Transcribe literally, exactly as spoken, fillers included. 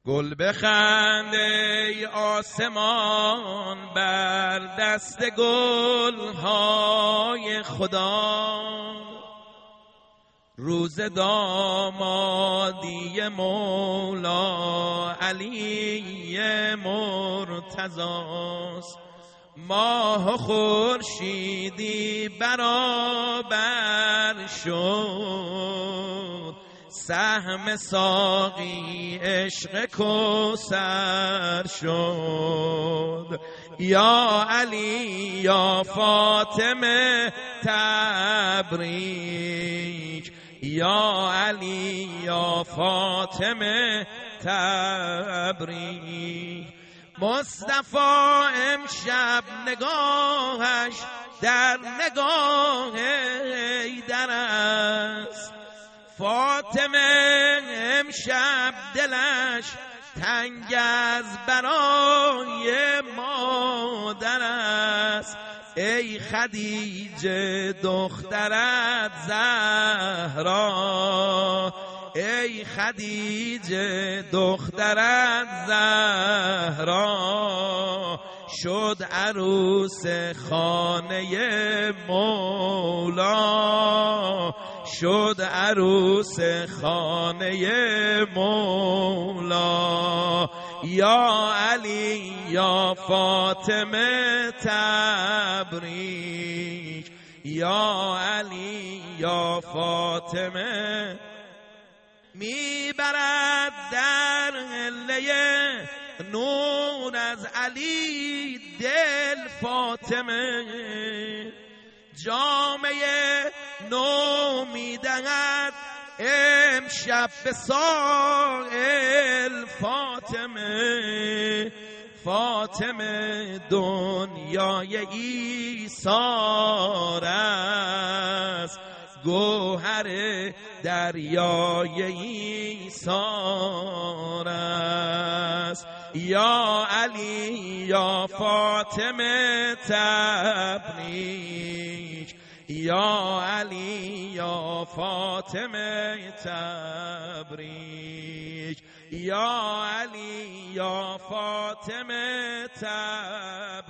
گل بخنده ای آسمان بر دست گل های خدا، روز دامادی مولا علی مرتضاست. ماه و خورشیدی برابر شد، سهم ساقی عشق کوثر شد. یا علی یا فاطمه تبریک، یا علی یا فاطمه تبریک. مصطفی امشب نگاهش در نگاه حیدر است، فاطمه امشب دلش تنگ از برای مادر است. ای خدیجه دخترت زهرا، ای خدیجه دخترت زهرا، شد عروس خانه مولا، شد عروس خانه مولا. یا علی یا فاطمه تبریک، یا علی یا فاطمه. میبرد در حله نور از علی دل فاطمه، جامعه نو میدهد امشب به سائل فاطمه. فاطمه دنیای ایثار است، گوهر دریای ایثار است. یا علی یا فاطمه تبریک، یا علی یا فاطمه تبریک، یا علی یا فاطمه تبریک.